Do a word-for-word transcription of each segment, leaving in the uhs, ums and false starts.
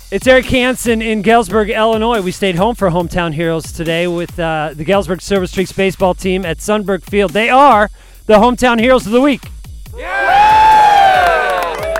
It's Eric Hansen in Galesburg, Illinois. We stayed home for Hometown Heroes today with uh, the Galesburg Silver Streaks baseball team at Sunberg Field. They are the Hometown Heroes of the Week. Yeah!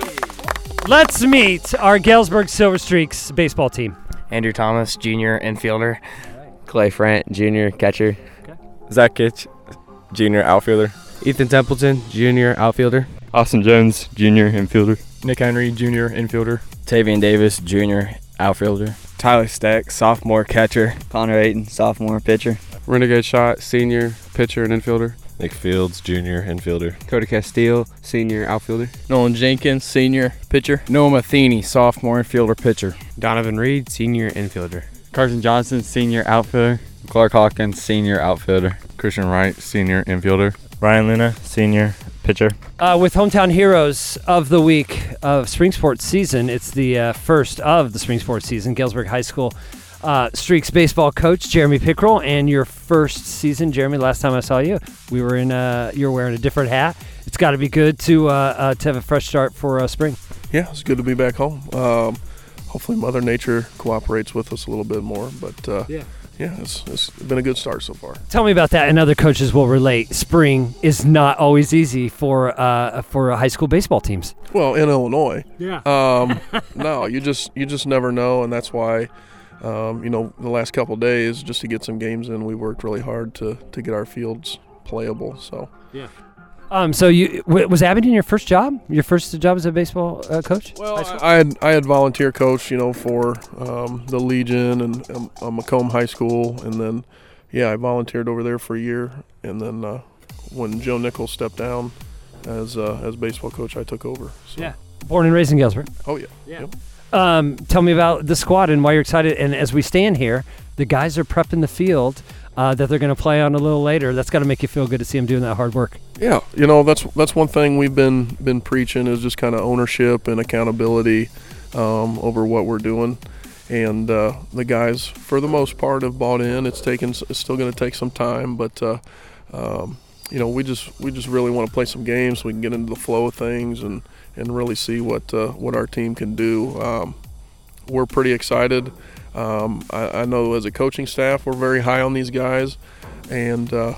Let's meet our Galesburg Silver Streaks baseball team. Andrew Thomas, junior infielder. Clay Frant, junior catcher. Okay. Zach Kitch, junior outfielder. Ethan Templeton, junior outfielder. Austin Jones, junior infielder. Nick Henry, junior infielder. Tavian Davis, junior outfielder. Tyler Stack, sophomore catcher. Connor Ayton, sophomore pitcher. Renegade Shot, senior pitcher and infielder. Nick Fields, junior infielder. Cody Castile, senior outfielder. Nolan Jenkins, senior pitcher. Noah Matheny, sophomore infielder pitcher. Donovan Reed, senior infielder. Carson Johnson, senior outfielder. Clark Hawkins, senior outfielder. Christian Wright, senior infielder. Ryan Luna, senior pitcher. Uh, with Hometown Heroes of the Week of Spring Sports season, it's the uh, first of the Spring Sports season. Galesburg High School uh, Streaks baseball coach Jeremy Pickrell, and your first season, Jeremy. Last time I saw you, we were in. Uh, you were wearing a different hat. It's got to be good to uh, uh, to have a fresh start for uh, spring. Yeah, it's good to be back home. Um, hopefully, Mother Nature cooperates with us a little bit more. But uh, yeah. Yeah, it's, it's been a good start so far. Tell me about that, and other coaches will relate. Spring is not always easy for uh, for high school baseball teams. Well, in Illinois, yeah. Um, no, you just you just never know, and that's why, um, you know, the last couple of days just to get some games in, we worked really hard to to get our fields playable. So yeah. Um, so you was Abington your first job? Your first job as a baseball uh, coach? Well, I, I had I had volunteer coach, you know, for um, the Legion and um, uh, Macomb High School, and then yeah, I volunteered over there for a year, and then uh, when Joe Nichols stepped down as uh, as baseball coach, I took over. So. Yeah, born and raised in Galesburg. Oh yeah. Yeah. Yep. Um, tell me about the squad and why you're excited. And as we stand here, the guys are prepping the field uh, that they're going to play on a little later. That's got to make you feel good to see them doing that hard work. Yeah, you know, that's that's one thing we've been been preaching is just kind of ownership and accountability um, over what we're doing, and uh, the guys for the most part have bought in. It's taken it's still going to take some time, but uh, um, you know, we just we just really want to play some games so we can get into the flow of things and, and really see what uh, what our team can do. Um, we're pretty excited. Um, I, I know as a coaching staff we're very high on these guys, and uh,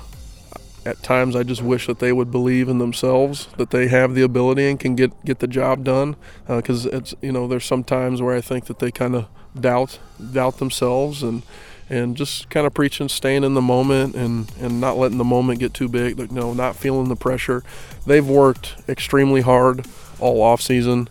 at times I just wish that they would believe in themselves, that they have the ability and can get, get the job done. Because uh, it's you know there's some times where I think that they kind of doubt doubt themselves and and just kind of preaching, staying in the moment and, and not letting the moment get too big. You know, not feeling the pressure. They've worked extremely hard all off season.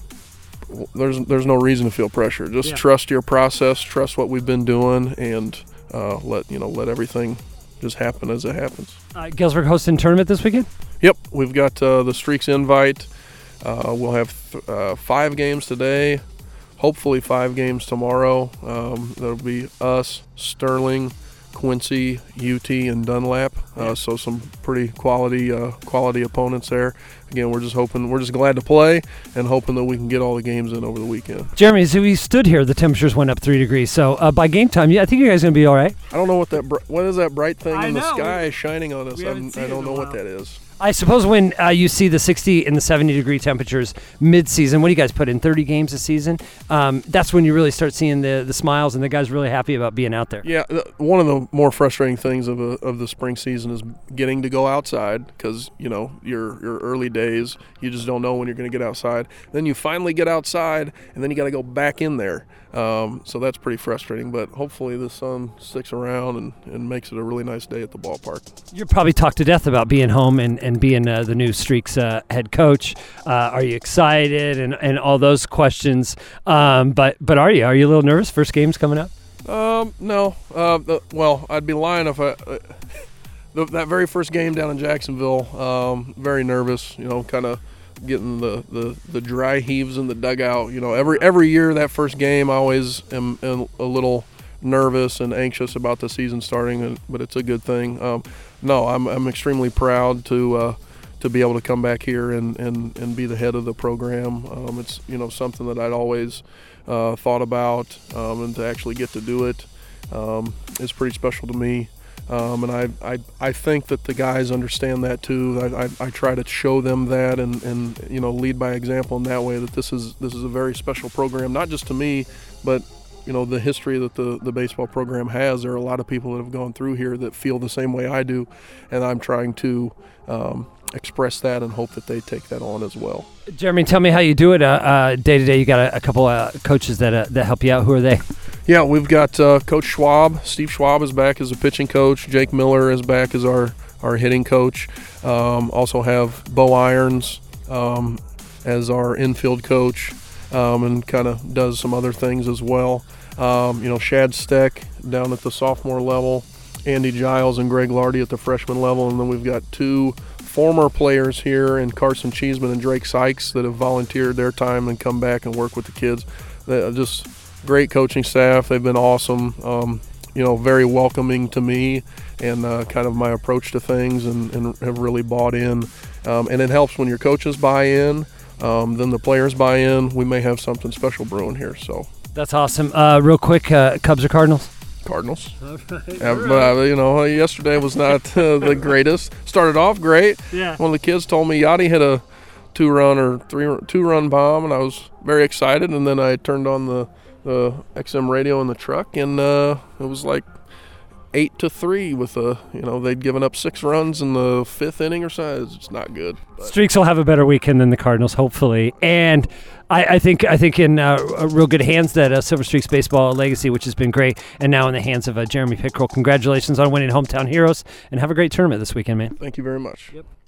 There's there's no reason to feel pressure. Just yeah. trust your process, trust what we've been doing, and uh, let you know let everything just happen as it happens. Uh, Galesburg hosting tournament this weekend? Yep, we've got uh, the Streaks invite. Uh, we'll have th- uh, five games today, hopefully five games tomorrow. Um, that'll be us, Sterling, Quincy, U T, and Dunlap. Uh, so some pretty quality uh, quality opponents there. Again, we're just hoping, we're just glad to play and hoping that we can get all the games in over the weekend. Jeremy, as we stood here, the temperatures went up three degrees. So uh, by game time, yeah, I think you guys are going to be all right. I don't know what that, br- what is that bright thing I in know. the sky shining on us? I don't know what while. that is. I suppose when uh, you see the sixty and the seventy degree temperatures mid-season, what do you guys put in, thirty games a season? Um, that's when you really start seeing the, the smiles and the guys really happy about being out there. Yeah, one of the more frustrating things of a, of the spring season is getting to go outside because, you know, your your early days, you just don't know when you're going to get outside. Then you finally get outside, and then you got to go back in there. Um, so that's pretty frustrating, but hopefully the sun sticks around and, and makes it a really nice day at the ballpark. You're probably talked to death about being home and, and being uh, the new Streaks uh, head coach. Uh, are you excited and, and all those questions? Um, but but are you? Are you a little nervous? First game's coming up? Um, no. Uh, the, well, I'd be lying if I uh, – the, that very first game down in Jacksonville, um, very nervous, you know, kind of getting the, the, the dry heaves in the dugout. You know, every every year that first game I always am, am a little nervous and anxious about the season starting, but it's a good thing. Um, no, I'm I'm extremely proud to uh, to be able to come back here and, and, and be the head of the program. Um, it's you know something that I'd always uh, thought about, um, and to actually get to do it um, is pretty special to me. Um, and I, I I think that the guys understand that too. I, I, I try to show them that and, and you know lead by example in that way, that this is this is a very special program, not just to me, but you know the history that the, the baseball program has. There are a lot of people that have gone through here that feel the same way I do, and I'm trying to um, express that and hope that they take that on as well. Jeremy, tell me how you do it uh, uh, day to day. You got a, a couple uh, coaches that uh, that help you out. Who are they? Yeah, we've got uh, Coach Schwab. Steve Schwab is back as a pitching coach. Jake Miller is back as our, our hitting coach. Um, also have Bo Irons um, as our infield coach, um, and kind of does some other things as well. Um, you know, Shad Steck down at the sophomore level, Andy Giles and Greg Lardy at the freshman level, and then we've got two former players here in Carson Cheeseman and Drake Sykes that have volunteered their time and come back and work with the kids. They just great coaching staff. They've been awesome. Um, you know, very welcoming to me and uh, kind of my approach to things, and, and have really bought in. Um, and it helps when your coaches buy in, um, then the players buy in. We may have something special brewing here. So that's awesome. Uh, real quick, uh, Cubs or Cardinals? Cardinals. Right, uh, but, uh, you know, yesterday was not uh, the greatest. Started off great. Yeah. One of the kids told me Yachty hit a two-run or three two-run bomb, and I was very excited. And then I turned on the the X M radio in the truck, and uh, it was like eight to three with a, you know, they'd given up six runs in the fifth inning or so. It's just not good. But. Streaks will have a better weekend than the Cardinals, hopefully. And I, I think I think in uh, real good hands that uh, Silver Streaks Baseball legacy, which has been great, and now in the hands of uh, Jeremy Pickrell. Congratulations on winning Hometown Heroes, and have a great tournament this weekend, man. Thank you very much. Yep.